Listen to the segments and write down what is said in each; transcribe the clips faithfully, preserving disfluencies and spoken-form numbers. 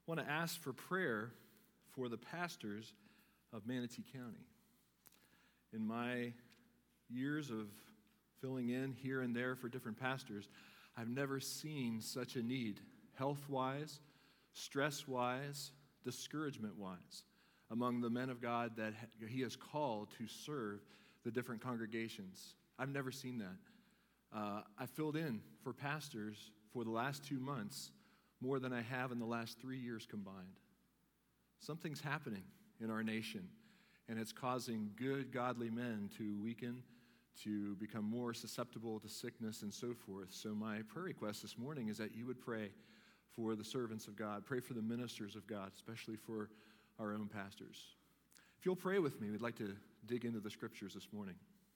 I want to ask for prayer for the pastors of Manatee County. In my years of filling in here and there for different pastors, I've never seen such a need, health-wise, stress-wise, discouragement-wise, among the men of God that he has called to serve the different congregations. I've never seen that. Uh, I filled in for pastors for the last two months more than I have in the last three years combined. Something's happening in our nation, and it's causing good, godly men to weaken, to become more susceptible to sickness and so forth. So my prayer request this morning is that you would pray for the servants of God, pray for the ministers of God, especially for our own pastors. If you'll pray with me, we'd like to dig into the scriptures this morning.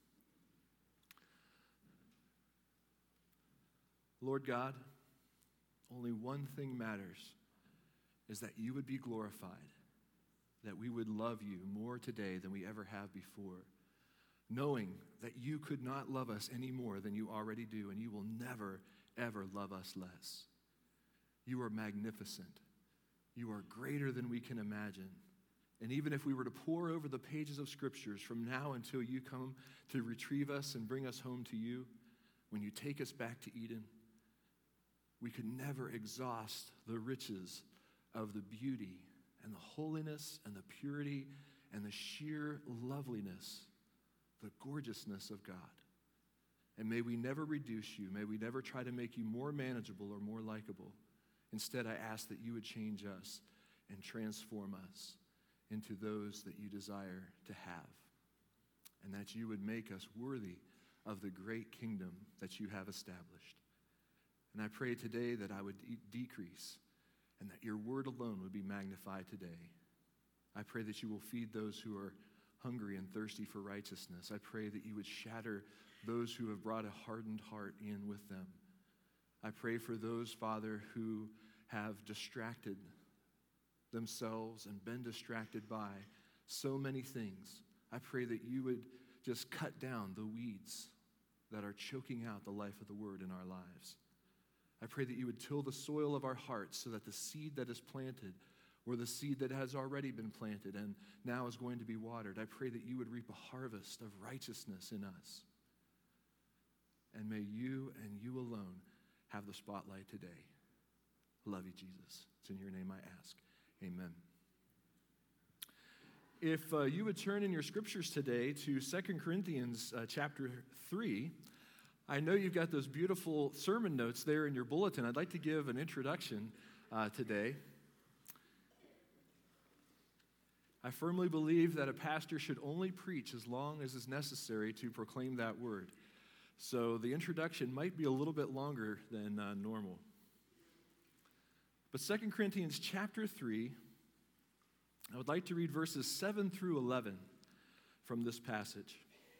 Lord God, only one thing matters, is that you would be glorified, that we would love you more today than we ever have before, knowing that you could not love us any more than you already do, and you will never, ever love us less. You are magnificent. You are greater than we can imagine. And even if we were to pore over the pages of scriptures from now until you come to retrieve us and bring us home to you, when you take us back to Eden, we could never exhaust the riches of the beauty and the holiness and the purity and the sheer loveliness, the gorgeousness of God. And may we never reduce you. May we never try to make you more manageable or more likable. Instead, I ask that you would change us and transform us into those that you desire to have, and that you would make us worthy of the great kingdom that you have established. And I pray today that I would de- decrease and that your word alone would be magnified today. I pray that you will feed those who are hungry and thirsty for righteousness. I pray that you would shatter those who have brought a hardened heart in with them. I pray for those, Father, who have distracted themselves and been distracted by so many things. I pray that you would just cut down the weeds that are choking out the life of the word in our lives. I pray that you would till the soil of our hearts so that the seed that is planted, or the seed that has already been planted and now is going to be watered, I pray that you would reap a harvest of righteousness in us. And may you and you alone have the spotlight today. Love you, Jesus. It's in your name I ask. Amen. If uh, you would turn in your scriptures today to Second Corinthians uh, chapter three, I know you've got those beautiful sermon notes there in your bulletin. I'd like to give an introduction uh, today. I firmly believe that a pastor should only preach as long as is necessary to proclaim that word. So the introduction might be a little bit longer than uh, normal. But Second Corinthians chapter three, I would like to read verses seven through eleven from this passage.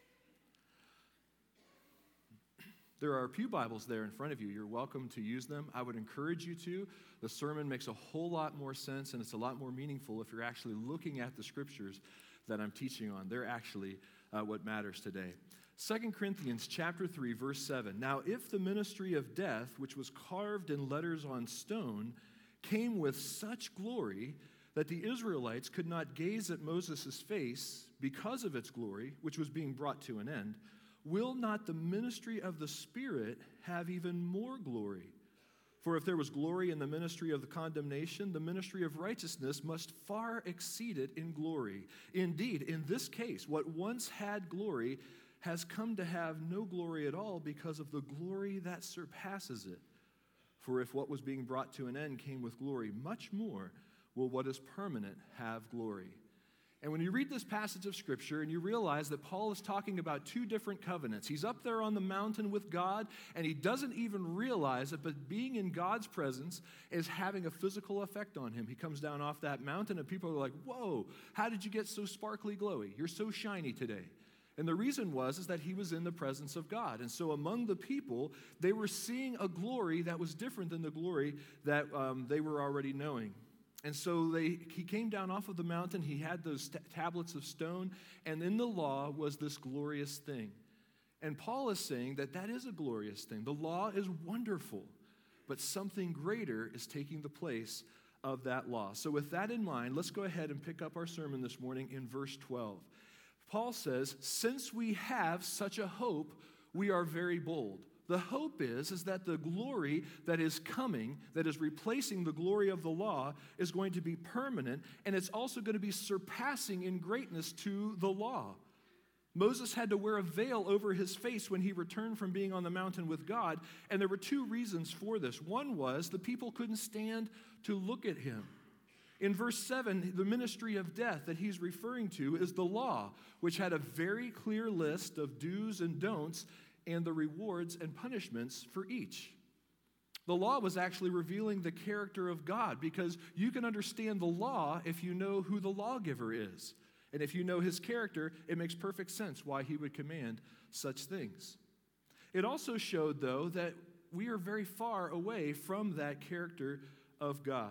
There are pew Bibles there in front of you. You're welcome to use them. I would encourage you to. The sermon makes a whole lot more sense, and it's a lot more meaningful if you're actually looking at the scriptures that I'm teaching on. They're actually uh, what matters today. Second Corinthians chapter three, verse seven. Now, if the ministry of death, which was carved in letters on stone, came with such glory that the Israelites could not gaze at Moses' face because of its glory, which was being brought to an end, will not the ministry of the Spirit have even more glory? For if there was glory in the ministry of the condemnation, the ministry of righteousness must far exceed it in glory. Indeed, in this case, what once had glory has come to have no glory at all because of the glory that surpasses it. For if what was being brought to an end came with glory, much more will what is permanent have glory. And when you read this passage of Scripture and you realize that Paul is talking about two different covenants, he's up there on the mountain with God, and he doesn't even realize it, but being in God's presence is having a physical effect on him. He comes down off that mountain, and people are like, whoa, how did you get so sparkly glowy? You're so shiny today. And the reason was is that he was in the presence of God. And so among the people, they were seeing a glory that was different than the glory that um, they were already knowing. And so they, he came down off of the mountain. He had those t- tablets of stone, and in the law was this glorious thing. And Paul is saying that that is a glorious thing. The law is wonderful, but something greater is taking the place of that law. So with that in mind, let's go ahead and pick up our sermon this morning in verse twelve. Paul says, since we have such a hope, we are very bold. The hope is, is that the glory that is coming, that is replacing the glory of the law, is going to be permanent, and it's also going to be surpassing in greatness to the law. Moses had to wear a veil over his face when he returned from being on the mountain with God, and there were two reasons for this. One was the people couldn't stand to look at him. In verse seven, the ministry of death that he's referring to is the law, which had a very clear list of do's and don'ts and the rewards and punishments for each. The law was actually revealing the character of God, because you can understand the law if you know who the lawgiver is. And if you know his character, it makes perfect sense why he would command such things. It also showed, though, that we are very far away from that character of God.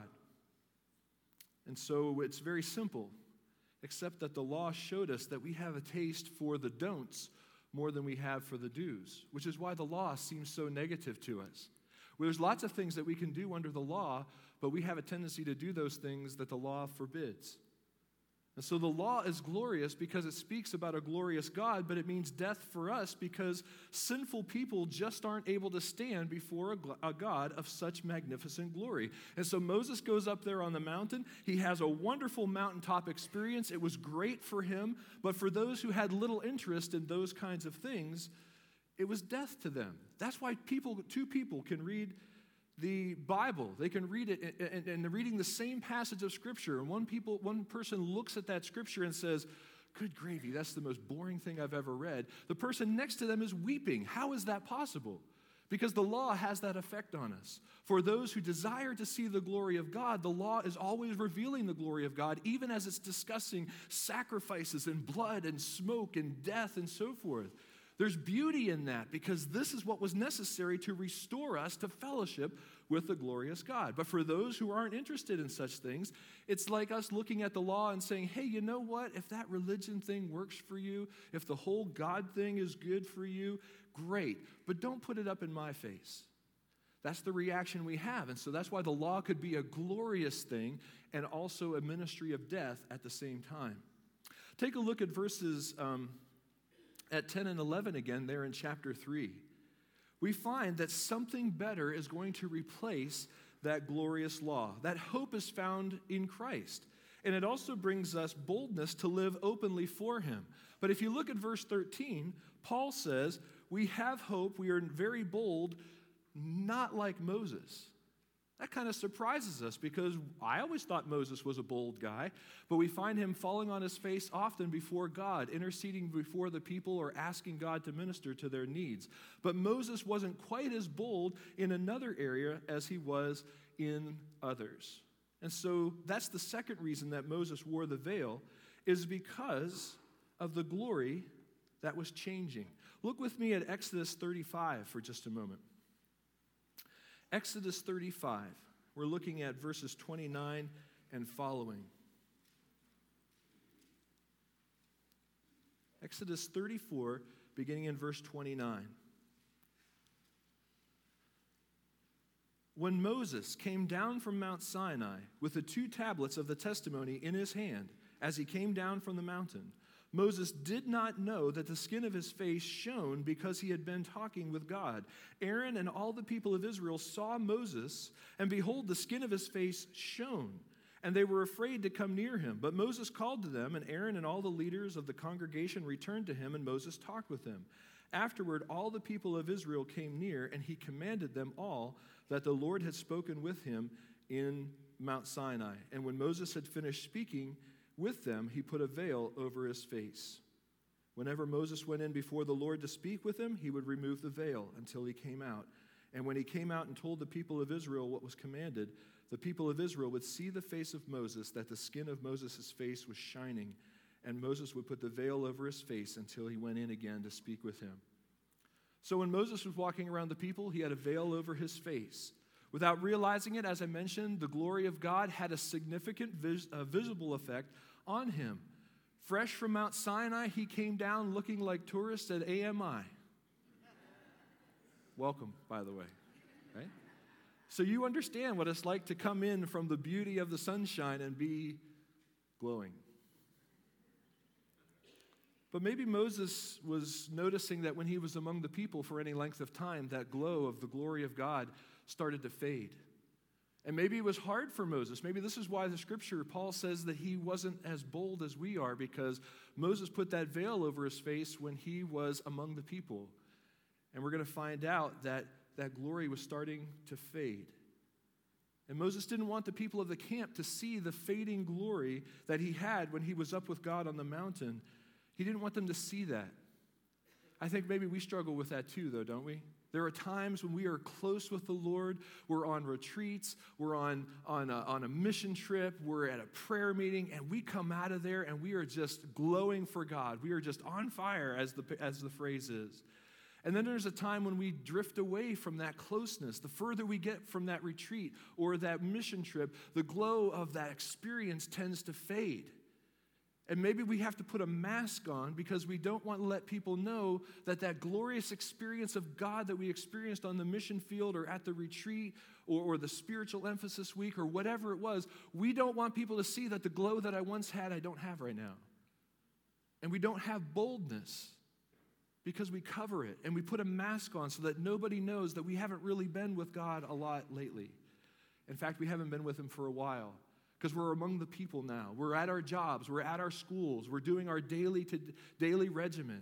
And so it's very simple, except that the law showed us that we have a taste for the don'ts more than we have for the do's, which is why the law seems so negative to us. Well, there's lots of things that we can do under the law, but we have a tendency to do those things that the law forbids. And so the law is glorious because it speaks about a glorious God, but it means death for us because sinful people just aren't able to stand before a, a God of such magnificent glory. And so Moses goes up there on the mountain. He has a wonderful mountaintop experience. It was great for him, but for those who had little interest in those kinds of things, it was death to them. That's why people, two people can read the Bible. They can read it, and, and they're reading the same passage of Scripture, and one people, one person looks at that Scripture and says, good gravy, that's the most boring thing I've ever read. The person next to them is weeping. How is that possible? Because the law has that effect on us. For those who desire to see the glory of God, the law is always revealing the glory of God, even as it's discussing sacrifices and blood and smoke and death and so forth. There's beauty in that because this is what was necessary to restore us to fellowship with the glorious God. But for those who aren't interested in such things, it's like us looking at the law and saying, hey, you know what? If that religion thing works for you, if the whole God thing is good for you, great. But don't put it up in my face. That's the reaction we have. And so that's why the law could be a glorious thing and also a ministry of death at the same time. Take a look at verses um, at ten and eleven again there in chapter three. We find that something better is going to replace that glorious law. That hope is found in Christ. And it also brings us boldness to live openly for him. But if you look at verse thirteen, Paul says, we have hope, we are very bold, not like Moses. That kind of surprises us because I always thought Moses was a bold guy, but we find him falling on his face often before God, interceding before the people or asking God to minister to their needs. But Moses wasn't quite as bold in another area as he was in others. And so that's the second reason that Moses wore the veil, is because of the glory that was changing. Look with me at Exodus thirty-five for just a moment. Exodus thirty-five, we're looking at verses twenty-nine and following. Exodus thirty-four, beginning in verse twenty-nine. When Moses came down from Mount Sinai with the two tablets of the testimony in his hand, as he came down from the mountain, Moses did not know that the skin of his face shone because he had been talking with God. Aaron and all the people of Israel saw Moses, and behold, the skin of his face shone, and they were afraid to come near him. But Moses called to them, and Aaron and all the leaders of the congregation returned to him, and Moses talked with them. Afterward, all the people of Israel came near, and he commanded them all that the Lord had spoken with him in Mount Sinai. And when Moses had finished speaking with them, he put a veil over his face. Whenever Moses went in before the Lord to speak with him, he would remove the veil until he came out. And when he came out and told the people of Israel what was commanded, the people of Israel would see the face of Moses, that the skin of Moses' face was shining, and Moses would put the veil over his face until he went in again to speak with him. So when Moses was walking around the people, he had a veil over his face. Without realizing it, as I mentioned, the glory of God had a significant vis- uh, visible effect on him. Fresh from Mount Sinai, he came down looking like tourists at A M I. Welcome, by the way, right? So you understand what it's like to come in from the beauty of the sunshine and be glowing. But maybe Moses was noticing that when he was among the people for any length of time, that glow of the glory of God started to fade. And maybe it was hard for Moses. Maybe this is why the scripture, Paul says that he wasn't as bold as we are, because Moses put that veil over his face when he was among the people. And we're going to find out that that glory was starting to fade. And Moses didn't want the people of the camp to see the fading glory that he had when he was up with God on the mountain. He didn't want them to see that. I think maybe we struggle with that too, though, don't we? There are times when we are close with the Lord, we're on retreats, we're on, on, a, on a mission trip, we're at a prayer meeting, and we come out of there and we are just glowing for God. We are just on fire, as the, as the phrase is. And then there's a time when we drift away from that closeness. The further we get from that retreat or that mission trip, the glow of that experience tends to fade. And maybe we have to put a mask on because we don't want to let people know that that glorious experience of God that we experienced on the mission field or at the retreat or, or the spiritual emphasis week or whatever it was, we don't want people to see that the glow that I once had, I don't have right now. And we don't have boldness because we cover it and we put a mask on so that nobody knows that we haven't really been with God a lot lately. In fact, we haven't been with him for a while. Because we're among the people now. We're at our jobs. We're at our schools. We're doing our daily to daily regimen.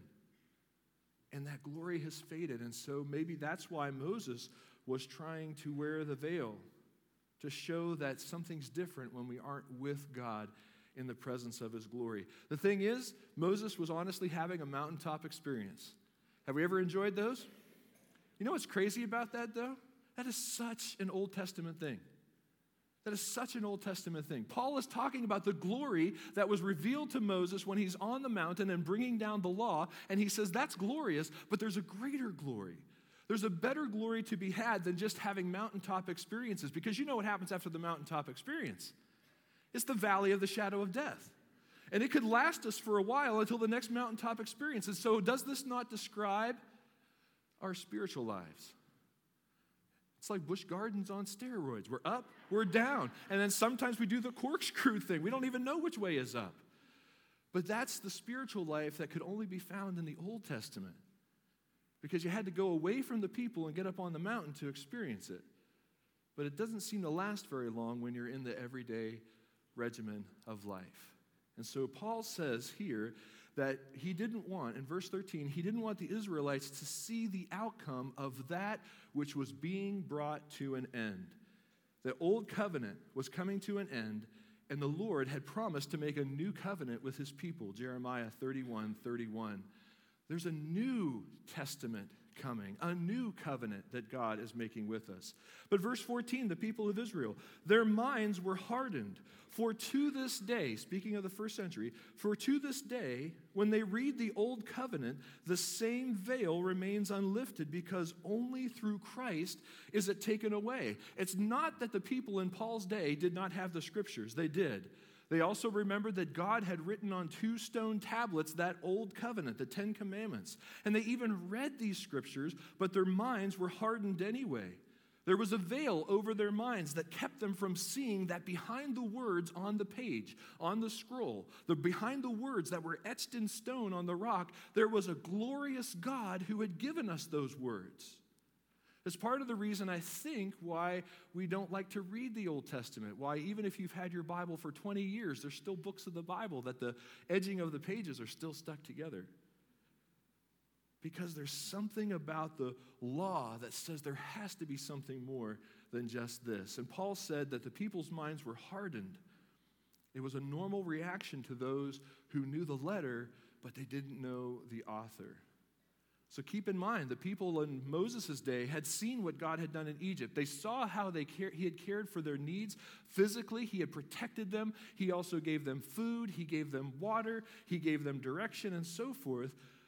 And that glory has faded. And so maybe that's why Moses was trying to wear the veil, to show that something's different when we aren't with God in the presence of his glory. The thing is, Moses was honestly having a mountaintop experience. Have we ever enjoyed those? You know what's crazy about that, though? That is such an Old Testament thing. That is such an Old Testament thing. Paul is talking about the glory that was revealed to Moses when he's on the mountain and bringing down the law, and he says that's glorious, but there's a greater glory. There's a better glory to be had than just having mountaintop experiences, because you know what happens after the mountaintop experience. It's the valley of the shadow of death. And it could last us for a while until the next mountaintop experience. And so does this not describe our spiritual lives? It's like Busch Gardens on steroids. We're up, we're down. And then sometimes we do the corkscrew thing. We don't even know which way is up. But that's the spiritual life that could only be found in the Old Testament, because you had to go away from the people and get up on the mountain to experience it. But it doesn't seem to last very long when you're in the everyday regimen of life. And so Paul says here that he didn't want, in verse thirteen, he didn't want the Israelites to see the outcome of that which was being brought to an end. The old covenant was coming to an end, and the Lord had promised to make a new covenant with his people, Jeremiah thirty-one thirty-one. There's a new testament coming, a new covenant that God is making with us. But verse fourteen, the people of Israel, their minds were hardened. For to this day, speaking of the first century, for to this day, when they read the old covenant, the same veil remains unlifted, because only through Christ is it taken away. It's not that the people in Paul's day did not have the scriptures. They did. They also remembered that God had written on two stone tablets that old covenant, the Ten Commandments. And they even read these scriptures, but their minds were hardened anyway. There was a veil over their minds that kept them from seeing that behind the words on the page, on the scroll, the behind the words that were etched in stone on the rock, there was a glorious God who had given us those words. It's part of the reason, I think, why we don't like to read the Old Testament, why even if you've had your Bible for twenty years, there's still books of the Bible that the edging of the pages are still stuck together. Because there's something about the law that says there has to be something more than just this. And Paul said that the people's minds were hardened. It was a normal reaction to those who knew the letter, but they didn't know the author. So keep in mind, the people in Moses' day had seen what God had done in Egypt. They saw how they care, he had cared for their needs physically. He had protected them. He also gave them food. He gave them water. He gave them direction and so forth.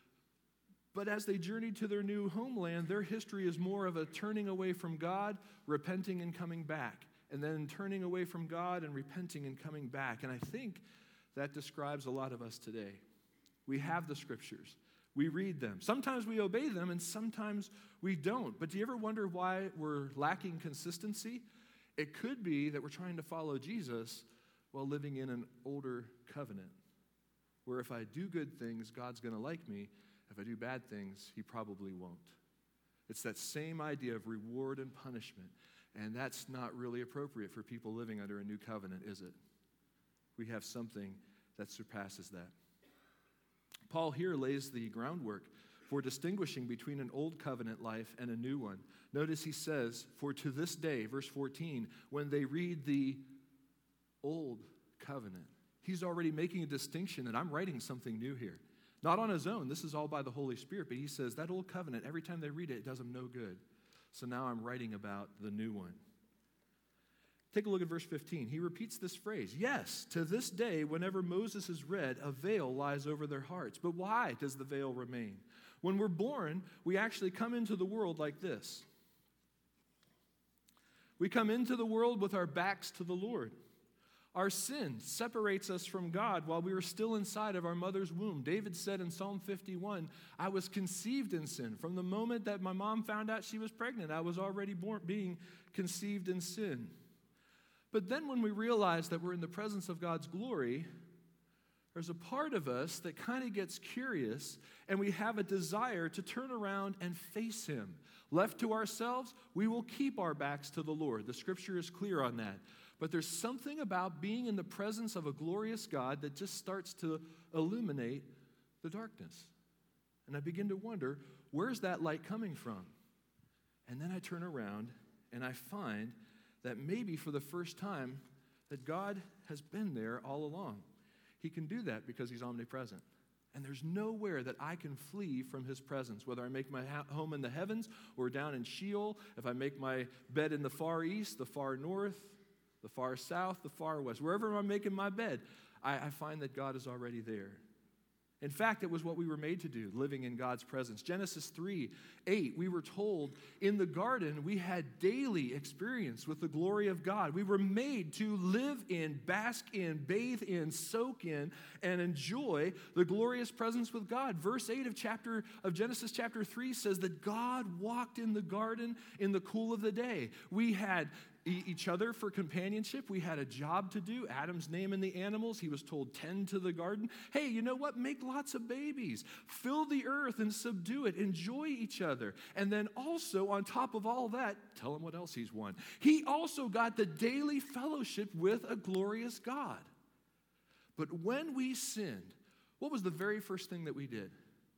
But as they journeyed to their new homeland, their history is more of a turning away from God, repenting and coming back, and then turning away from God and repenting and coming back. And I think that describes a lot of us today. We have the scriptures. We read them. Sometimes we obey them, and sometimes we don't. But do you ever wonder why we're lacking consistency? It could be that we're trying to follow Jesus while living in an older covenant, where if I do good things, God's going to like me. If I do bad things, he probably won't. It's that same idea of reward and punishment, and that's not really appropriate for people living under a new covenant, is it? We have something that surpasses that. Paul here lays the groundwork for distinguishing between an old covenant life and a new one. Notice he says, for to this day, verse fourteen, when they read the old covenant, he's already making a distinction that I'm writing something new here. Not on his own, this is all by the Holy Spirit, but he says that old covenant, every time they read it, it does them no good. So now I'm writing about the new one. Take a look at verse fifteen. He repeats this phrase. Yes, to this day, whenever Moses is read, a veil lies over their hearts. But why does the veil remain? When we're born, we actually come into the world like this. We come into the world with our backs to the Lord. Our sin separates us from God while we were still inside of our mother's womb. David said in Psalm fifty-one, I was conceived in sin. From the moment that my mom found out she was pregnant, I was already born, being conceived in sin. But then when we realize that we're in the presence of God's glory, there's a part of us that kind of gets curious, and we have a desire to turn around and face him. Left to ourselves, we will keep our backs to the Lord. The scripture is clear on that. But there's something about being in the presence of a glorious God that just starts to illuminate the darkness. And I begin to wonder, where's that light coming from? And then I turn around and I find that maybe for the first time that God has been there all along. He can do that because he's omnipresent. And there's nowhere that I can flee from his presence, whether I make my ha- home in the heavens or down in Sheol, if I make my bed in the far east, the far north, the far south, the far west, wherever I'm making my bed, I, I find that God is already there. In fact, it was what we were made to do, living in God's presence. Genesis three eight, we were told in the garden we had daily experience with the glory of God. We were made to live in, bask in, bathe in, soak in, and enjoy the glorious presence with God. Verse eight of chapter of Genesis chapter three says that God walked in the garden in the cool of the day. We had each other for companionship. We had a job to do. Adam's naming the animals. He was told, tend to the garden. Hey, you know what? Make lots of babies. Fill the earth and subdue it. Enjoy each other. And then also, on top of all that, tell him what else he's won. He also got the daily fellowship with a glorious God. But when we sinned, what was the very first thing that we did?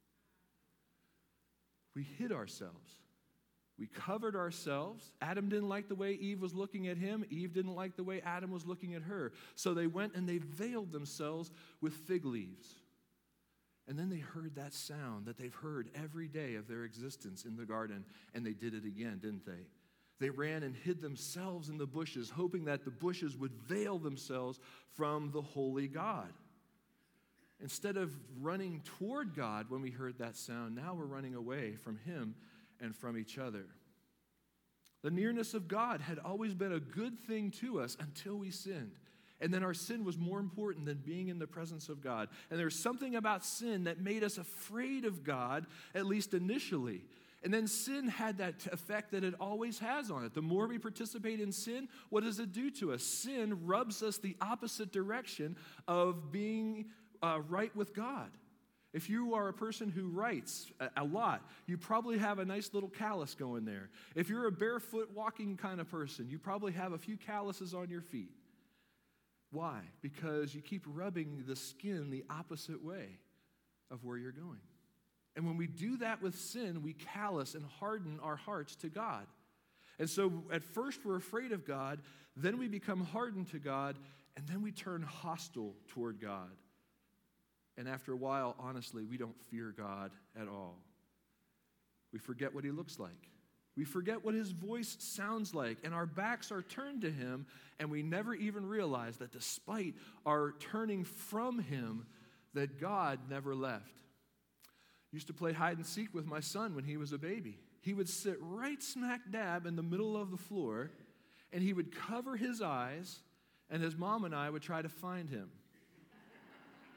We hid ourselves. We covered ourselves. Adam didn't like the way Eve was looking at him. Eve didn't like the way Adam was looking at her. So they went and they veiled themselves with fig leaves. And then they heard that sound that they've heard every day of their existence in the garden, and they did it again, didn't they? They ran and hid themselves in the bushes, hoping that the bushes would veil themselves from the holy God. Instead of running toward God when we heard that sound, now we're running away from him and from each other. The nearness of God had always been a good thing to us until we sinned. And then our sin was more important than being in the presence of God. And there's something about sin that made us afraid of God, at least initially. And then sin had that effect that it always has on it. The more we participate in sin, what does it do to us? Sin rubs us the opposite direction of being uh, right with God. If you are a person who writes a lot, you probably have a nice little callus going there. If you're a barefoot walking kind of person, you probably have a few calluses on your feet. Why? Because you keep rubbing the skin the opposite way of where you're going. And when we do that with sin, we callous and harden our hearts to God. And so at first we're afraid of God, then we become hardened to God, and then we turn hostile toward God. And after a while, honestly, we don't fear God at all. We forget what he looks like. We forget what his voice sounds like, and our backs are turned to him, and we never even realize that despite our turning from him, that God never left. Used to play hide and seek with my son when he was a baby. He would sit right smack dab in the middle of the floor, and he would cover his eyes, and his mom and I would try to find him.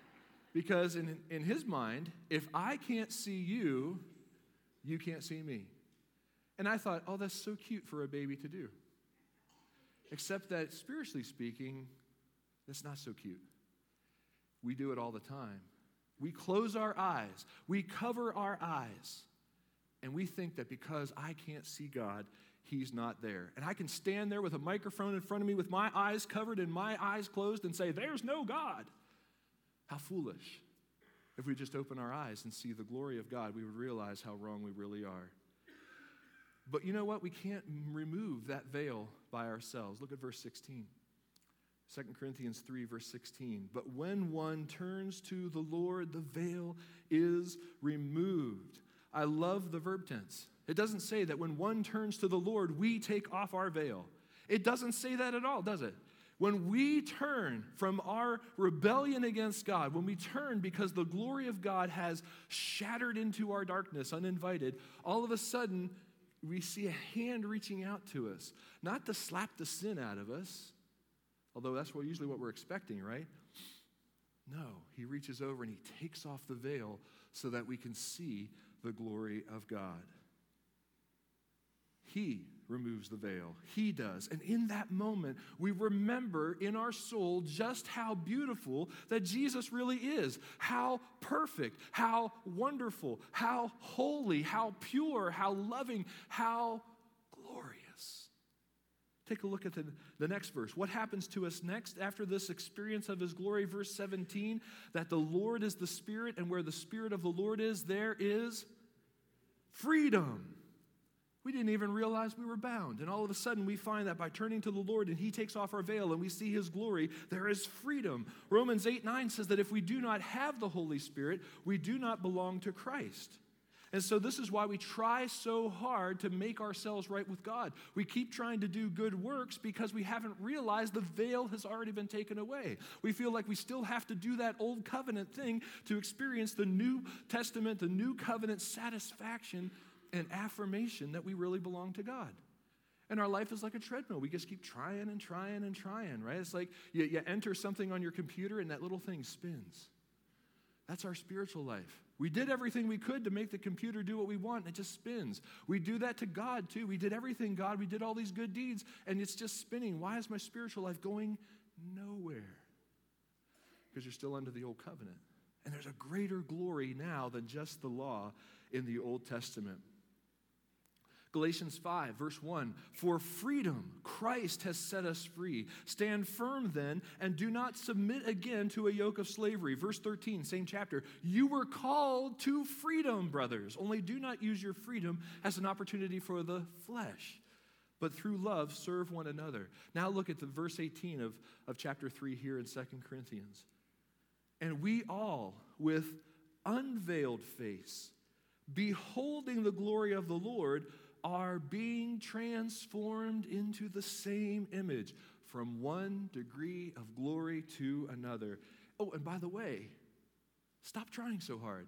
Because in, in his mind, if I can't see you, you can't see me. And I thought, oh, that's so cute for a baby to do. Except that spiritually speaking, that's not so cute. We do it all the time. We close our eyes. We cover our eyes. And we think that because I can't see God, he's not there. And I can stand there with a microphone in front of me with my eyes covered and my eyes closed and say, there's no God. How foolish. If we just open our eyes and see the glory of God, we would realize how wrong we really are. But you know what? We can't remove that veil by ourselves. Look at verse sixteen. Second Corinthians three, verse sixteen. But when one turns to the Lord, the veil is removed. I love the verb tense. It doesn't say that when one turns to the Lord, we take off our veil. It doesn't say that at all, does it? When we turn from our rebellion against God, when we turn because the glory of God has shattered into our darkness uninvited, all of a sudden we see a hand reaching out to us, not to slap the sin out of us, although that's what, usually what we're expecting, right? No, he reaches over and he takes off the veil so that we can see the glory of God. He removes the veil. He does. And in that moment, we remember in our soul just how beautiful that Jesus really is. How perfect, how wonderful, how holy, how pure, how loving, how glorious. Take a look at the, the next verse. What happens to us next after this experience of his glory? Verse seventeen, that the Lord is the Spirit, and where the Spirit of the Lord is, there is freedom. We didn't even realize we were bound. And all of a sudden, we find that by turning to the Lord and he takes off our veil and we see his glory, there is freedom. Romans eight nine says that if we do not have the Holy Spirit, we do not belong to Christ. And so this is why we try so hard to make ourselves right with God. We keep trying to do good works because we haven't realized the veil has already been taken away. We feel like we still have to do that old covenant thing to experience the New Testament, the New Covenant satisfaction and affirmation that we really belong to God. And our life is like a treadmill. We just keep trying and trying and trying, right? It's like you, you enter something on your computer and that little thing spins. That's our spiritual life. We did everything we could to make the computer do what we want, and it just spins. We do that to God, too. We did everything, God. We did all these good deeds, and it's just spinning. Why is my spiritual life going nowhere? Because you're still under the old covenant. And there's a greater glory now than just the law in the Old Testament. Galatians five, verse one, for freedom Christ has set us free. Stand firm then, and do not submit again to a yoke of slavery. Verse thirteen, same chapter, you were called to freedom, brothers. Only do not use your freedom as an opportunity for the flesh, but through love serve one another. Now look at the verse eighteen of, of chapter three here in Second Corinthians. And we all, with unveiled face, beholding the glory of the Lord, are being transformed into the same image from one degree of glory to another. Oh, and by the way, stop trying so hard.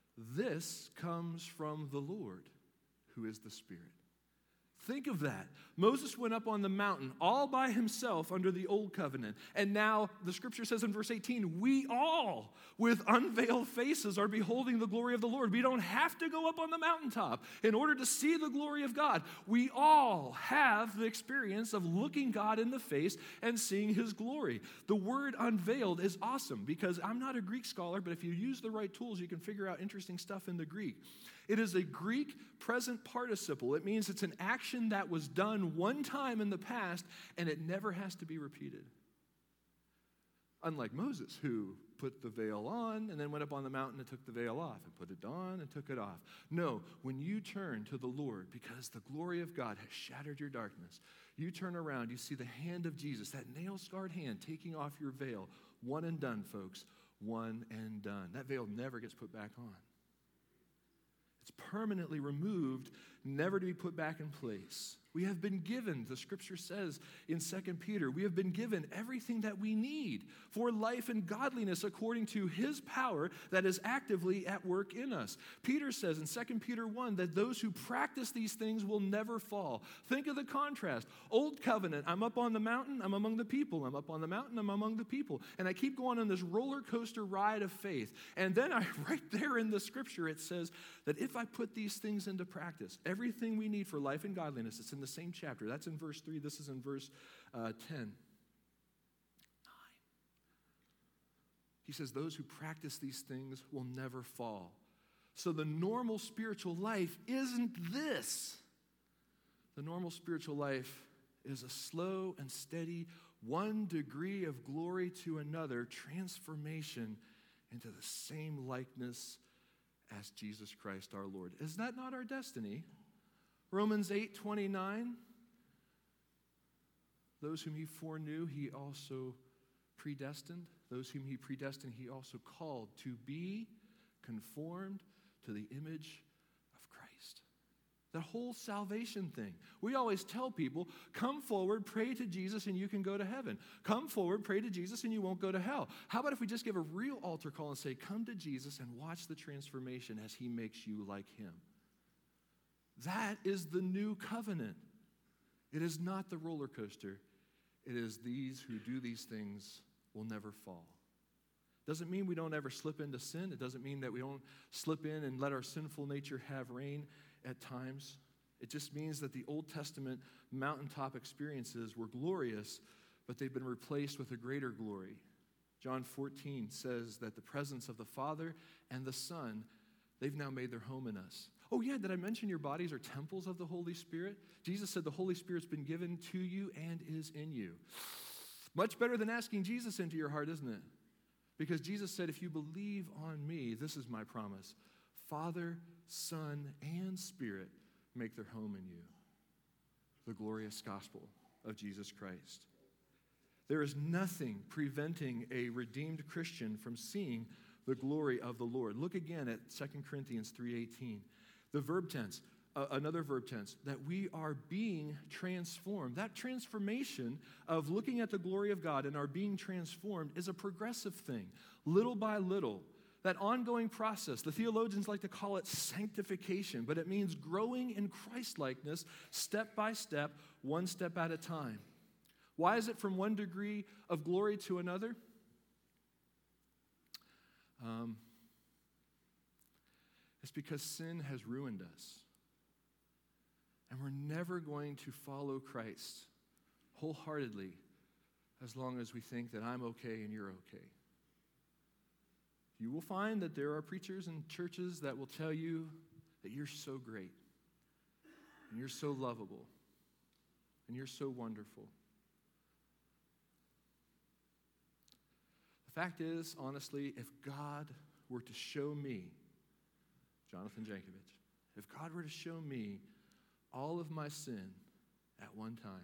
This comes from the Lord, who is the Spirit. Think of that. Moses went up on the mountain all by himself under the old covenant. And now the scripture says in verse eighteen, we all with unveiled faces are beholding the glory of the Lord. We don't have to go up on the mountaintop in order to see the glory of God. We all have the experience of looking God in the face and seeing his glory. The word unveiled is awesome because I'm not a Greek scholar, but if you use the right tools, you can figure out interesting stuff in the Greek. It is a Greek present participle. It means it's an action that was done one time in the past, and it never has to be repeated. Unlike Moses, who put the veil on and then went up on the mountain and took the veil off, and put it on and took it off. No, when you turn to the Lord, because the glory of God has shattered your darkness, you turn around, you see the hand of Jesus, that nail-scarred hand taking off your veil. One and done, folks. One and done. That veil never gets put back on. It's permanently removed never to be put back in place. We have been given, the scripture says in Second Peter, we have been given everything that we need for life and godliness according to his power that is actively at work in us. Peter says in Second Peter one that those who practice these things will never fall. Think of the contrast. Old covenant, I'm up on the mountain, I'm among the people. I'm up on the mountain, I'm among the people. And I keep going on this roller coaster ride of faith. And then I, right there in the scripture, it says that if I put these things into practice, everything we need for life and godliness, it's in the same chapter. That's in verse three. This is in verse uh, ten. Nine. He says, those who practice these things will never fall. So the normal spiritual life isn't this. The normal spiritual life is a slow and steady, one degree of glory to another, transformation into the same likeness as Jesus Christ our Lord. Is that not our destiny? Romans eight twenty-nine, those whom he foreknew, he also predestined. Those whom he predestined, he also called to be conformed to the image of Christ. The whole salvation thing. We always tell people, come forward, pray to Jesus, and you can go to heaven. Come forward, pray to Jesus, and you won't go to hell. How about if we just give a real altar call and say, come to Jesus and watch the transformation as he makes you like him? That is the new covenant. It is not the roller coaster. It is these who do these things will never fall. Doesn't mean we don't ever slip into sin. It doesn't mean that we don't slip in and let our sinful nature have reign at times. It just means that the Old Testament mountaintop experiences were glorious, but they've been replaced with a greater glory. John fourteen says that the presence of the Father and the Son, they've now made their home in us. Oh yeah, did I mention your bodies are temples of the Holy Spirit? Jesus said the Holy Spirit's been given to you and is in you. Much better than asking Jesus into your heart, isn't it? Because Jesus said, if you believe on me, this is my promise. Father, Son, and Spirit make their home in you. The glorious gospel of Jesus Christ. There is nothing preventing a redeemed Christian from seeing the glory of the Lord. Look again at Second Corinthians three eighteen. The verb tense, uh, another verb tense, that we are being transformed. That transformation of looking at the glory of God and our being transformed is a progressive thing, little by little. That ongoing process, the theologians like to call it sanctification, but it means growing in Christ-likeness step by step, one step at a time. Why is it from one degree of glory to another? Um, it's because sin has ruined us. And we're never going to follow Christ wholeheartedly as long as we think that I'm okay and you're okay. You will find that there are preachers and churches that will tell you that you're so great, and you're so lovable, and you're so wonderful. The fact is, honestly, if God were to show me, Jonathan Jankovic, if God were to show me all of my sin at one time,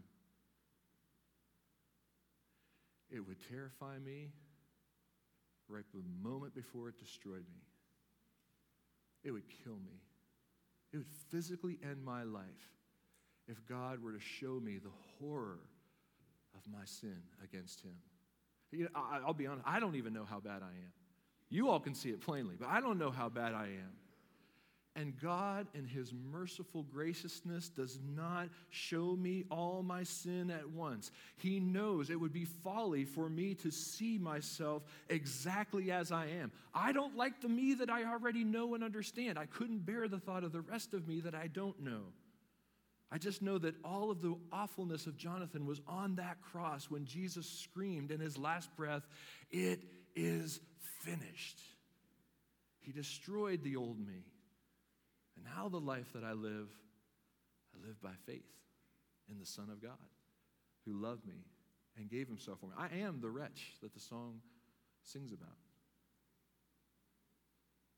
it would terrify me right the moment before it destroyed me. It would kill me. It would physically end my life if God were to show me the horror of my sin against him. You know, I, I'll be honest, I don't even know how bad I am. You all can see it plainly, but I don't know how bad I am. And God, in his merciful graciousness, does not show me all my sin at once. He knows it would be folly for me to see myself exactly as I am. I don't like the me that I already know and understand. I couldn't bear the thought of the rest of me that I don't know. I just know that all of the awfulness of Jonathan was on that cross when Jesus screamed in his last breath, "It is finished." He destroyed the old me. And now the life that I live, I live by faith in the Son of God who loved me and gave himself for me. I am the wretch that the song sings about.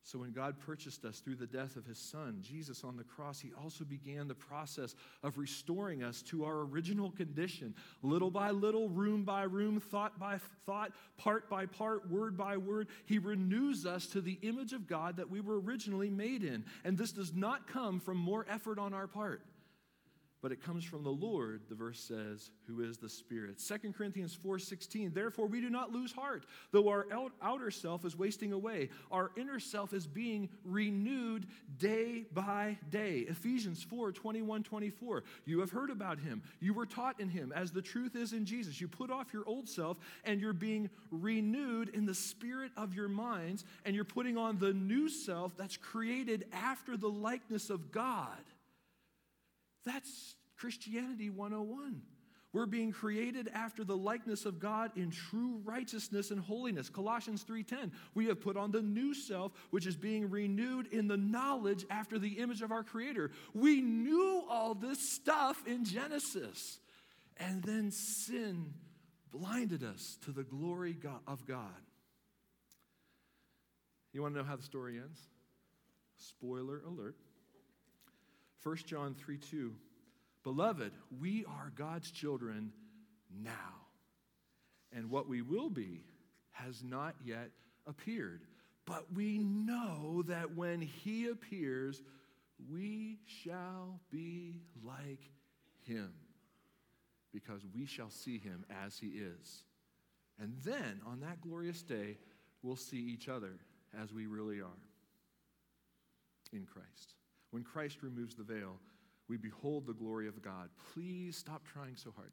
So when God purchased us through the death of his son, Jesus on the cross, he also began the process of restoring us to our original condition, little by little, room by room, thought by thought, part by part, word by word. He renews us to the image of God that we were originally made in. And this does not come from more effort on our part, but it comes from the Lord, the verse says, who is the Spirit. Second Corinthians four sixteen, therefore we do not lose heart. Though our outer self is wasting away, our inner self is being renewed day by day. Ephesians four twenty-one twenty-four, you have heard about him. You were taught in him, as the truth is in Jesus. You put off your old self, and you're being renewed in the spirit of your minds, and you're putting on the new self that's created after the likeness of God. That's Christianity one oh one. We're being created after the likeness of God in true righteousness and holiness. Colossians three ten, we have put on the new self, which is being renewed in the knowledge after the image of our Creator. We knew all this stuff in Genesis, and then sin blinded us to the glory of God. You want to know how the story ends? Spoiler alert. First John three two, beloved, we are God's children now, and what we will be has not yet appeared. But we know that when he appears, we shall be like him, because we shall see him as he is. And then, on that glorious day, we'll see each other as we really are in Christ. When Christ removes the veil, we behold the glory of God. Please stop trying so hard.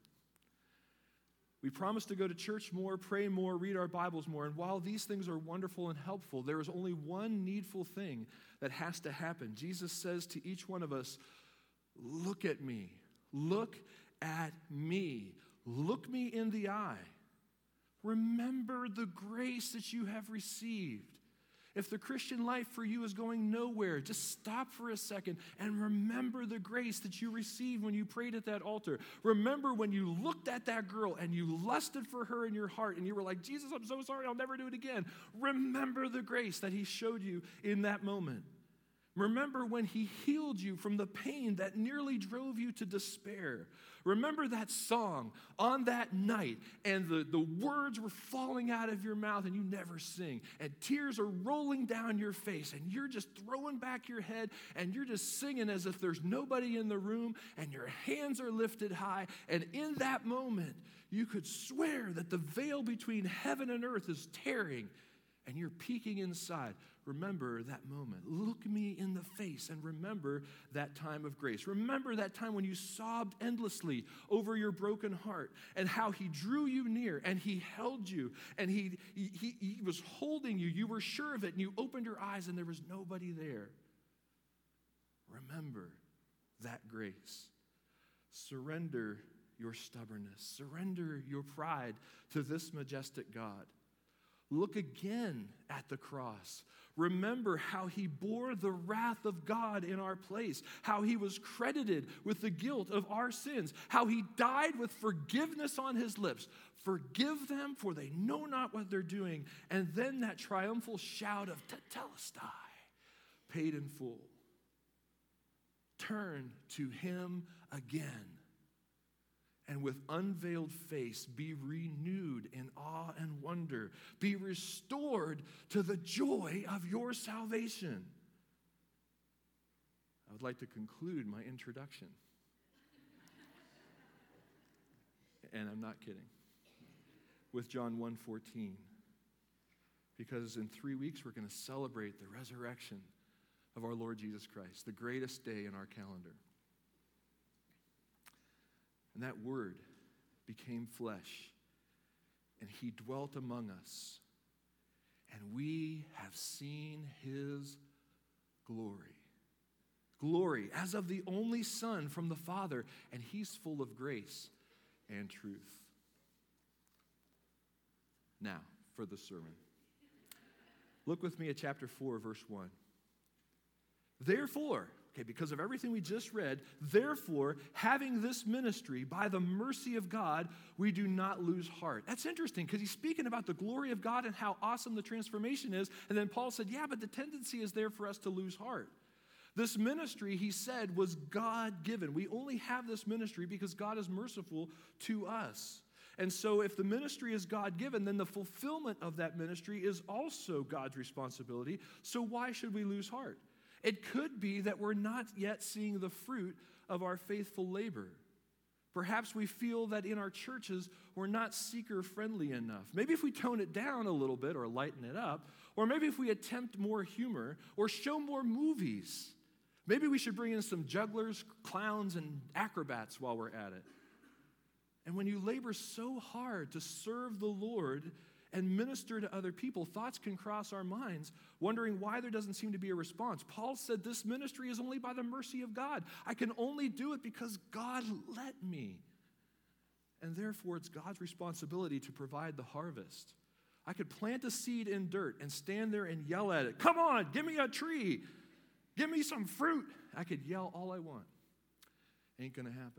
We promise to go to church more, pray more, read our Bibles more. And while these things are wonderful and helpful, there is only one needful thing that has to happen. Jesus says to each one of us, look at me. Look at me. Look me in the eye. Remember the grace that you have received. If the Christian life for you is going nowhere, just stop for a second and remember the grace that you received when you prayed at that altar. Remember when you looked at that girl and you lusted for her in your heart and you were like, Jesus, I'm so sorry, I'll never do it again. Remember the grace that he showed you in that moment. Remember when he healed you from the pain that nearly drove you to despair. Remember that song on that night, and the, the words were falling out of your mouth and you never sing, and tears are rolling down your face, and you're just throwing back your head, and you're just singing as if there's nobody in the room, and your hands are lifted high, and in that moment, you could swear that the veil between heaven and earth is tearing, and you're peeking inside. Remember that moment. Look me in the face and remember that time of grace. Remember that time when you sobbed endlessly over your broken heart and how he drew you near and he held you and he, he, he was holding you. You were sure of it and you opened your eyes and there was nobody there. Remember that grace. Surrender your stubbornness. Surrender your pride to this majestic God. Look again at the cross. Remember how he bore the wrath of God in our place, how he was credited with the guilt of our sins, how he died with forgiveness on his lips. Forgive them, for they know not what they're doing. And then that triumphal shout of Tetelestai, paid in full. Turn to him again. And with unveiled face, be renewed in awe and wonder. Be restored to the joy of your salvation. I would like to conclude my introduction. And I'm not kidding. With John one fourteen. Because in three weeks, we're going to celebrate the resurrection of our Lord Jesus Christ, the greatest day in our calendar. And that word became flesh, and he dwelt among us, and we have seen his glory. Glory as of the only Son from the Father, and he's full of grace and truth. Now, for the sermon. Look with me at chapter four, verse one. Therefore, Okay, because of everything we just read, therefore, having this ministry, by the mercy of God, we do not lose heart. That's interesting because he's speaking about the glory of God and how awesome the transformation is. And then Paul said, yeah, but the tendency is there for us to lose heart. This ministry, he said, was God-given. We only have this ministry because God is merciful to us. And so if the ministry is God-given, then the fulfillment of that ministry is also God's responsibility. So why should we lose heart? It could be that we're not yet seeing the fruit of our faithful labor. Perhaps we feel that in our churches we're not seeker-friendly enough. Maybe if we tone it down a little bit or lighten it up, or maybe if we attempt more humor or show more movies. Maybe we should bring in some jugglers, clowns, and acrobats while we're at it. And when you labor so hard to serve the Lord and minister to other people, thoughts can cross our minds, wondering why there doesn't seem to be a response. Paul said this ministry is only by the mercy of God. I can only do it because God let me. And therefore, it's God's responsibility to provide the harvest. I could plant a seed in dirt and stand there and yell at it, come on, give me a tree, give me some fruit. I could yell all I want. Ain't going to happen.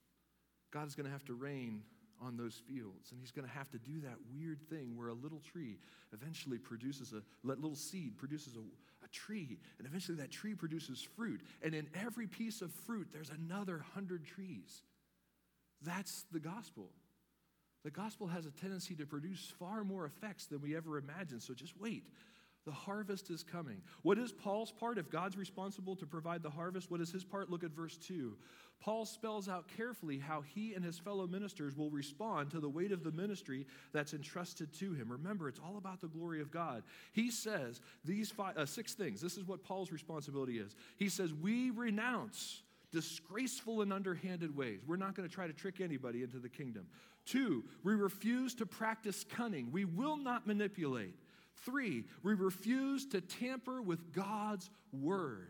God is going to have to rain on those fields, and he's going to have to do that weird thing where a little tree eventually produces a little seed produces a, a tree, and eventually that tree produces fruit, and in every piece of fruit there's another hundred trees. That's the gospel. The gospel has a tendency to produce far more effects than we ever imagined, so just wait. The harvest is coming. What is Paul's part? If God's responsible to provide the harvest, what is his part? Look at verse two. Paul spells out carefully how he and his fellow ministers will respond to the weight of the ministry that's entrusted to him. Remember, it's all about the glory of God. He says these five, uh, six things. This is what Paul's responsibility is. He says, we renounce disgraceful and underhanded ways. We're not going to try to trick anybody into the kingdom. Two, we refuse to practice cunning. We will not manipulate. Three, we refuse to tamper with God's word.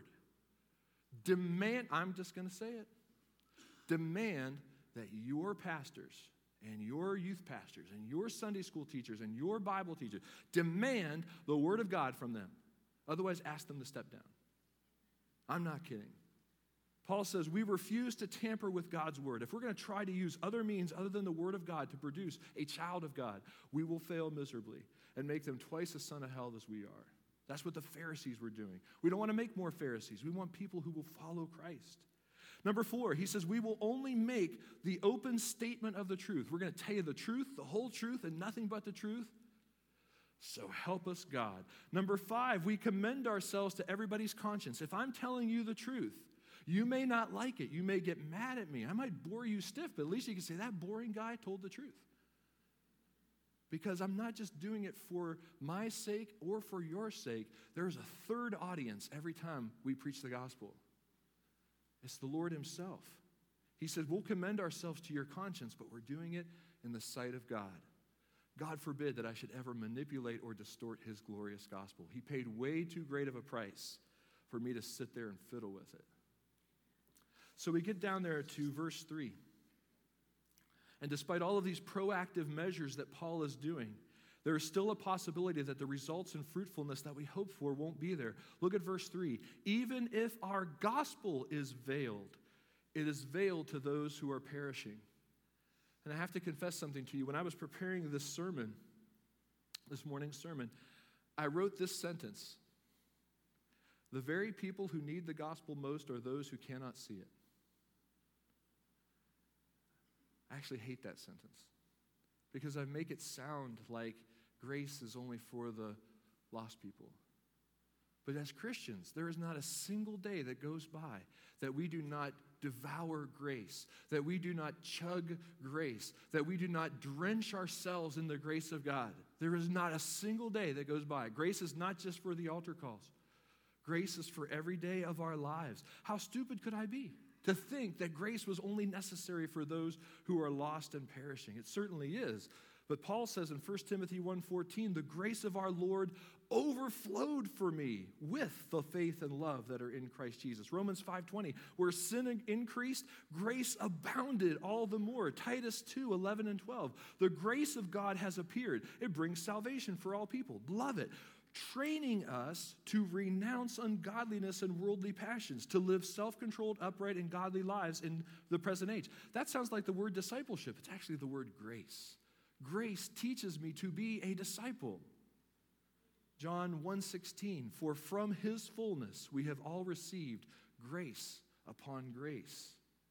Demand, I'm just going to say it, demand that your pastors and your youth pastors and your Sunday school teachers and your Bible teachers demand the word of God from them. Otherwise, ask them to step down. I'm not kidding. Paul says we refuse to tamper with God's word. If we're going to try to use other means other than the word of God to produce a child of God, we will fail miserably and make them twice as son of hell as we are. That's what the Pharisees were doing. We don't want to make more Pharisees. We want people who will follow Christ. Number four, he says we will only make the open statement of the truth. We're going to tell you the truth, the whole truth, and nothing but the truth. So help us, God. Number five, we commend ourselves to everybody's conscience. If I'm telling you the truth, you may not like it. You may get mad at me. I might bore you stiff, but at least you can say, that boring guy told the truth. Because I'm not just doing it for my sake or for your sake. There's a third audience every time we preach the gospel. It's the Lord himself. He said, we'll commend ourselves to your conscience, but we're doing it in the sight of God. God forbid that I should ever manipulate or distort his glorious gospel. He paid way too great of a price for me to sit there and fiddle with it. So we get down there to verse three. And despite all of these proactive measures that Paul is doing, there is still a possibility that the results and fruitfulness that we hope for won't be there. Look at verse three. Even if our gospel is veiled, it is veiled to those who are perishing. And I have to confess something to you. When I was preparing this sermon, this morning's sermon, I wrote this sentence. The very people who need the gospel most are those who cannot see it. I actually hate that sentence because I make it sound like grace is only for the lost people. But as Christians, there is not a single day that goes by that we do not devour grace, that we do not chug grace, that we do not drench ourselves in the grace of God. There is not a single day that goes by. Grace is not just for the altar calls. Grace is for every day of our lives. How stupid could I be to think that grace was only necessary for those who are lost and perishing? It certainly is. But Paul says in First Timothy one fourteen, the grace of our Lord overflowed for me with the faith and love that are in Christ Jesus. Romans five twenty, where sin increased, grace abounded all the more. Titus two eleven and twelve, the grace of God has appeared. It brings salvation for all people. Love it. training us to renounce ungodliness and worldly passions, to live self-controlled, upright, and godly lives in the present age. That sounds like the word discipleship. It's actually the word grace. Grace teaches me to be a disciple. John one sixteen, for from his fullness we have all received grace upon grace.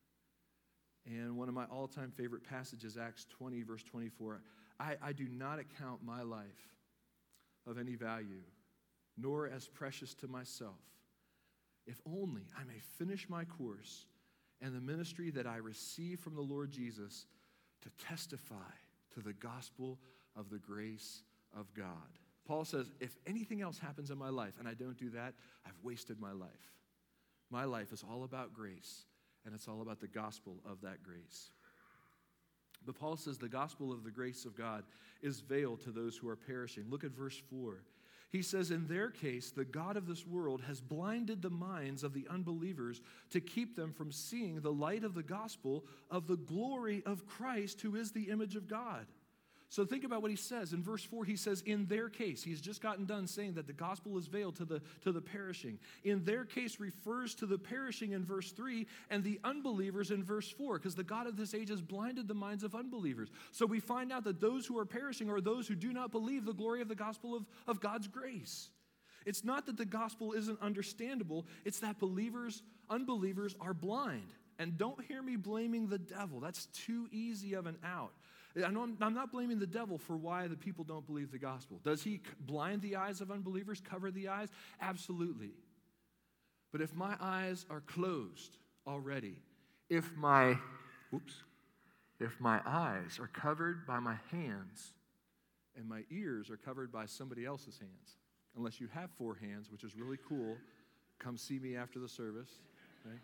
And one of my all-time favorite passages, Acts twenty, verse twenty-four, I, I do not account my life of any value, nor as precious to myself, if only I may finish my course and the ministry that I receive from the Lord Jesus to testify to the gospel of the grace of God. Paul says, if anything else happens in my life and I don't do that, I've wasted my life. My life is all about grace, and it's all about the gospel of that grace. But Paul says the gospel of the grace of God is veiled to those who are perishing. Look at verse four. He says, in their case, the God of this world has blinded the minds of the unbelievers to keep them from seeing the light of the gospel of the glory of Christ, who is the image of God. So think about what he says. In verse four, he says, in their case, he's just gotten done saying that the gospel is veiled to the, to the perishing. In their case refers to the perishing in verse three and the unbelievers in verse four, because the God of this age has blinded the minds of unbelievers. So we find out that those who are perishing are those who do not believe the glory of the gospel of, of God's grace. It's not that the gospel isn't understandable, it's that believers, unbelievers are blind. And don't hear me blaming the devil. That's too easy of an out. I know I'm, I'm not blaming the devil for why the people don't believe the gospel. Does he blind the eyes of unbelievers, cover the eyes? Absolutely. But if my eyes are closed already, if my, whoops, if my eyes are covered by my hands and my ears are covered by somebody else's hands, unless you have four hands, which is really cool, come see me after the service, okay?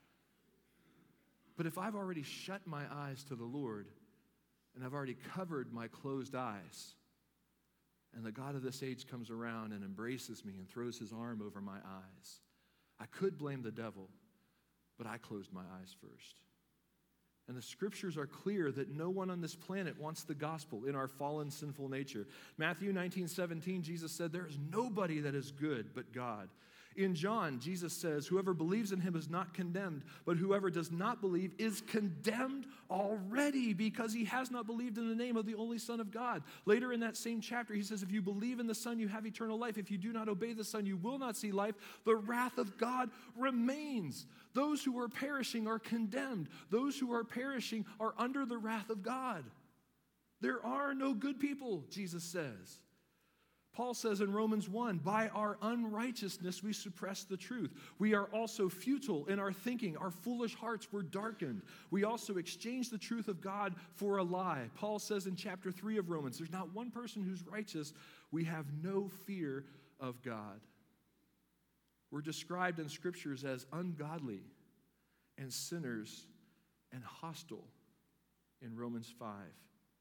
But if I've already shut my eyes to the Lord, and I've already covered my closed eyes, and the God of this age comes around and embraces me and throws his arm over my eyes, I could blame the devil, but I closed my eyes first. And the scriptures are clear that no one on this planet wants the gospel in our fallen, sinful nature. Matthew nineteen seventeen, Jesus said, there is nobody that is good but God. In John, Jesus says, whoever believes in him is not condemned, but whoever does not believe is condemned already because he has not believed in the name of the only Son of God. Later in that same chapter, he says, if you believe in the Son, you have eternal life. If you do not obey the Son, you will not see life. The wrath of God remains. Those who are perishing are condemned. Those who are perishing are under the wrath of God. There are no good people, Jesus says. Paul says in Romans one, by our unrighteousness we suppress the truth. We are also futile in our thinking. Our foolish hearts were darkened. We also exchange the truth of God for a lie. Paul says in chapter three of Romans, there's not one person who's righteous. We have no fear of God. We're described in scriptures as ungodly and sinners and hostile in Romans five.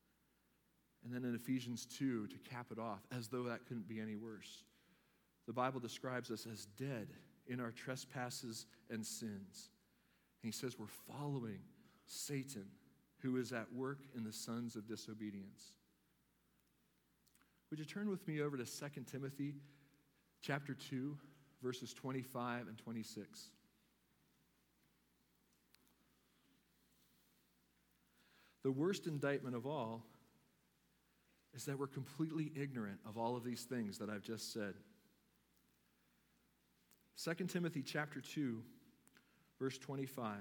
And then in Ephesians two, to cap it off, as though that couldn't be any worse, the Bible describes us as dead in our trespasses and sins. And he says we're following Satan, who is at work in the sons of disobedience. Would you turn with me over to Second Timothy chapter two, verses twenty-five and twenty-six. The worst indictment of all is that we're completely ignorant of all of these things that I've just said. Second Timothy chapter two, verse twenty-five.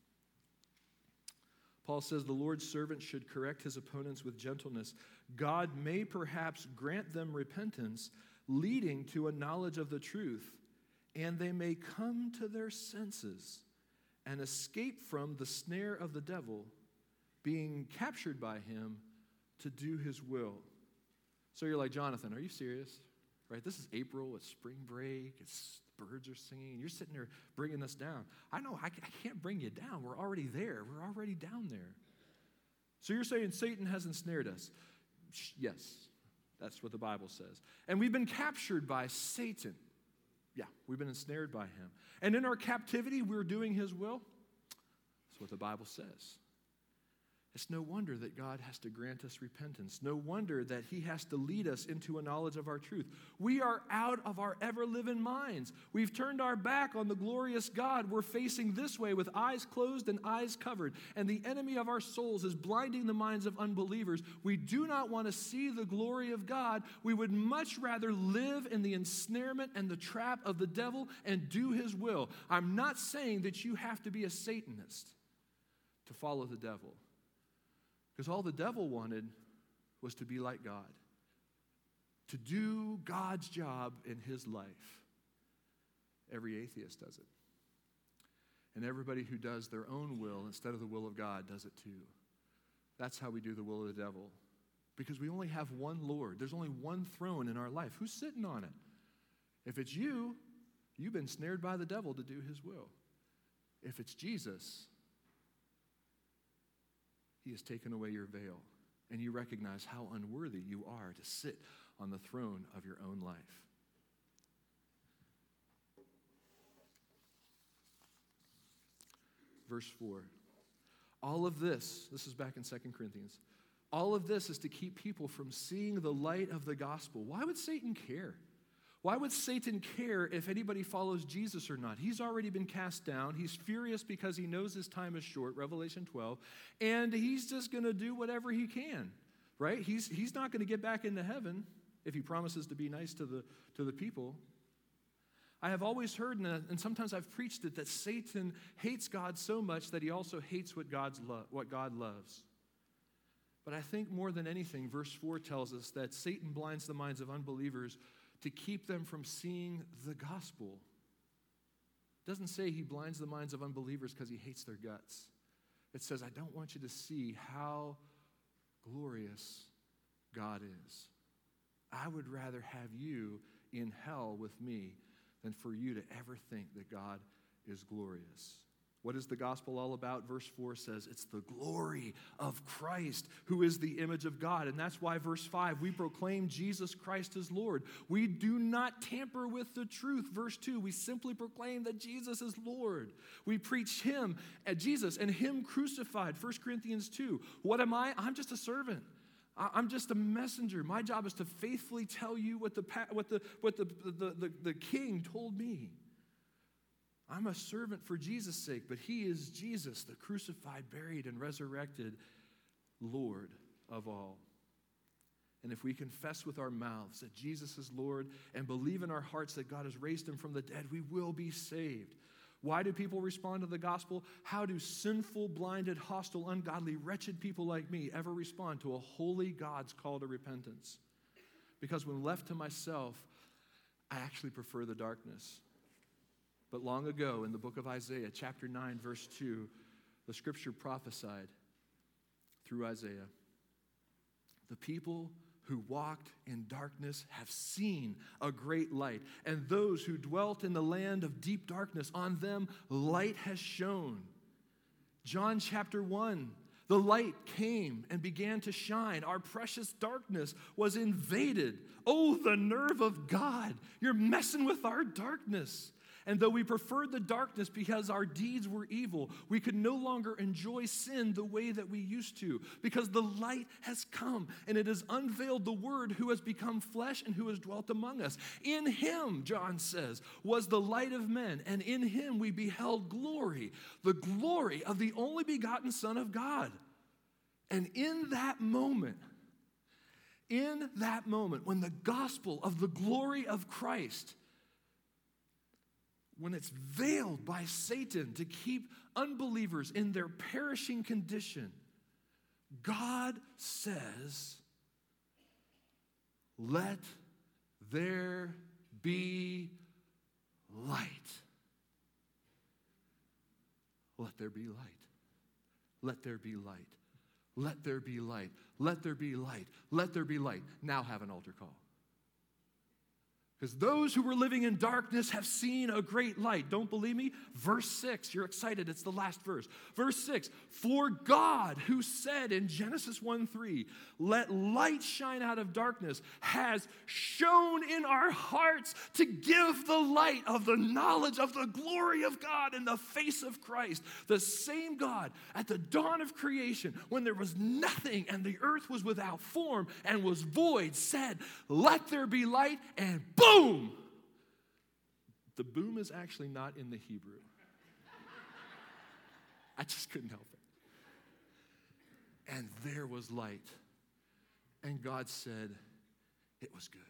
Paul says, the Lord's servant should correct his opponents with gentleness. God may perhaps grant them repentance, leading to a knowledge of the truth, and they may come to their senses and escape from the snare of the devil, being captured by him to do his will. So you're like, Jonathan, are you serious? Right? This is April, it's spring break, it's birds are singing. You're sitting there bringing us down. I know, I, I can't bring you down. We're already there. We're already down there. So you're saying Satan has ensnared us? Yes, that's what the Bible says. And we've been captured by Satan. Yeah, we've been ensnared by him. And in our captivity, we're doing his will. That's what the Bible says. It's no wonder that God has to grant us repentance. No wonder that he has to lead us into a knowledge of our truth. We are out of our ever-living minds. We've turned our back on the glorious God. We're facing this way with eyes closed and eyes covered. And the enemy of our souls is blinding the minds of unbelievers. We do not want to see the glory of God. We would much rather live in the ensnarement and the trap of the devil and do his will. I'm not saying that you have to be a Satanist to follow the devil. Because all the devil wanted was to be like God, to do God's job in his life. Every atheist does it. And everybody who does their own will instead of the will of God does it too. That's how we do the will of the devil. Because we only have one Lord. There's only one throne in our life. Who's sitting on it? If it's you, you've been snared by the devil to do his will. If it's Jesus, he has taken away your veil, and you recognize how unworthy you are to sit on the throne of your own life. Verse four. All of this, this is back in Second Corinthians, all of this is to keep people from seeing the light of the gospel. Why would Satan care? Why would Satan care if anybody follows Jesus or not? He's already been cast down. He's furious because he knows his time is short, Revelation twelve, and he's just going to do whatever he can, right? He's, he's not going to get back into heaven if he promises to be nice to the, to the people. I have always heard, and sometimes I've preached it, that Satan hates God so much that he also hates what, God's lo- what God loves. But I think more than anything, verse four tells us that Satan blinds the minds of unbelievers to keep them from seeing the gospel. It doesn't say he blinds the minds of unbelievers because he hates their guts. It says, I don't want you to see how glorious God is. I would rather have you in hell with me than for you to ever think that God is glorious. What is the gospel all about? Verse four says it's the glory of Christ, who is the image of God. And that's why verse five, we proclaim Jesus Christ as Lord. We do not tamper with the truth. Verse two, we simply proclaim that Jesus is Lord. We preach him, at Jesus, and him crucified. First Corinthians two, what am I? I'm just a servant. I'm just a messenger. My job is to faithfully tell you what the, what the, what the, the, the, the king told me. I'm a servant for Jesus' sake, but he is Jesus, the crucified, buried, and resurrected Lord of all. And if we confess with our mouths that Jesus is Lord and believe in our hearts that God has raised him from the dead, we will be saved. Why do people respond to the gospel? How do sinful, blinded, hostile, ungodly, wretched people like me ever respond to a holy God's call to repentance? Because when left to myself, I actually prefer the darkness. But long ago, in the book of Isaiah, chapter nine, verse two, the scripture prophesied through Isaiah, the people who walked in darkness have seen a great light, and those who dwelt in the land of deep darkness, on them light has shone. John chapter one, the light came and began to shine. Our precious darkness was invaded. Oh, the nerve of God. You're messing with our darkness. And though we preferred the darkness because our deeds were evil, we could no longer enjoy sin the way that we used to, because the light has come and it has unveiled the Word who has become flesh and who has dwelt among us. In him, John says, was the light of men, and in him we beheld glory, the glory of the only begotten Son of God. And in that moment, in that moment, when the gospel of the glory of Christ, when it's veiled by Satan to keep unbelievers in their perishing condition, God says, let there be light. Let there be light. Let there be light. Let there be light. Let there be light. Let there be light. Now have an altar call. Because those who were living in darkness have seen a great light. Don't believe me? Verse six, you're excited. It's the last verse. Verse six, for God, who said in Genesis one three, let light shine out of darkness, has shone in our hearts to give the light of the knowledge of the glory of God in the face of Christ. The same God at the dawn of creation, when there was nothing and the earth was without form and was void, said, let there be light, and boom! Boom! The boom is actually not in the Hebrew. I just couldn't help it. And there was light. And God said, it was good.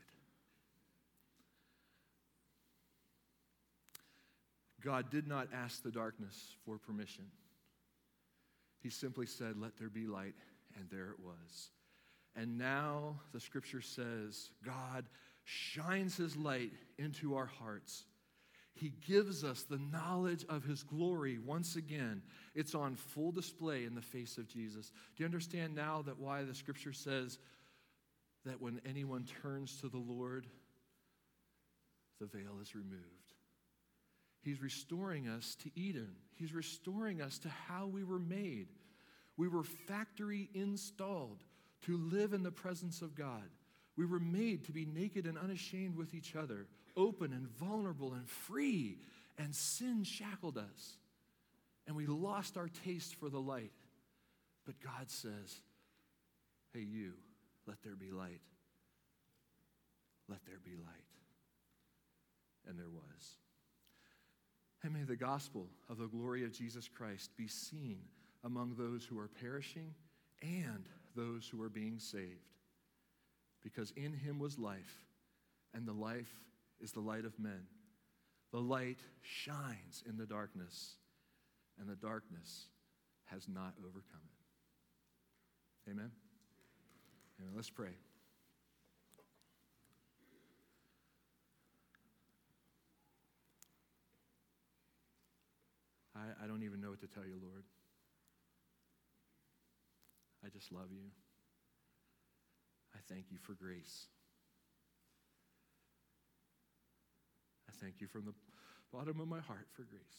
God did not ask the darkness for permission. He simply said, let there be light, and there it was. And now the scripture says, God shines his light into our hearts. He gives us the knowledge of his glory once again. It's on full display in the face of Jesus. Do you understand now that why the scripture says that when anyone turns to the Lord, the veil is removed? He's restoring us to Eden. He's restoring us to how we were made. We were factory installed to live in the presence of God. We were made to be naked and unashamed with each other, open and vulnerable and free, and sin shackled us. And we lost our taste for the light. But God says, hey, you, let there be light. Let there be light. And there was. And may the gospel of the glory of Jesus Christ be seen among those who are perishing and those who are being saved. Because in him was life, and the life is the light of men. The light shines in the darkness, and the darkness has not overcome it. Amen? Amen. Let's pray. I, I don't even know what to tell you, Lord. I just love you. I thank you for grace. I thank you from the bottom of my heart for grace.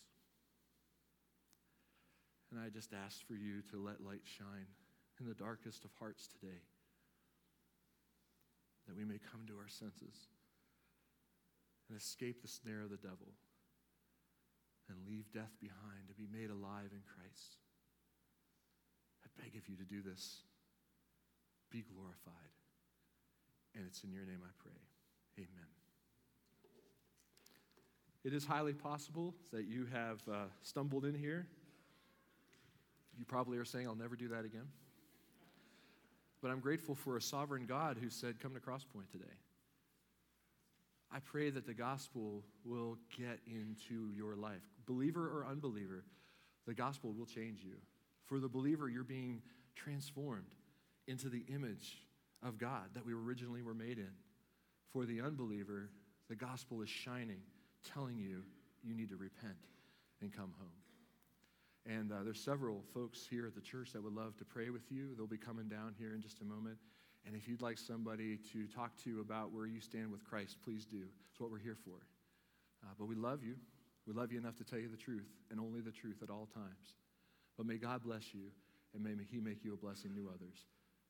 And I just ask for you to let light shine in the darkest of hearts today, that we may come to our senses and escape the snare of the devil and leave death behind to be made alive in Christ. I beg of you to do this. Be glorified. And it's in your name I pray. Amen. It is highly possible that you have uh, stumbled in here. You probably are saying, I'll never do that again. But I'm grateful for a sovereign God who said, come to Crosspoint today. I pray that the gospel will get into your life. Believer or unbeliever, the gospel will change you. For the believer, you're being transformed into the image of God that we originally were made in. For the unbeliever, the gospel is shining, telling you you need to repent and come home. And uh, there's several folks here at the church that would love to pray with you. They'll be coming down here in just a moment. And if you'd like somebody to talk to about where you stand with Christ, please do. It's what we're here for. Uh, but we love you. We love you enough to tell you the truth, and only the truth at all times. But may God bless you, and may he make you a blessing to others.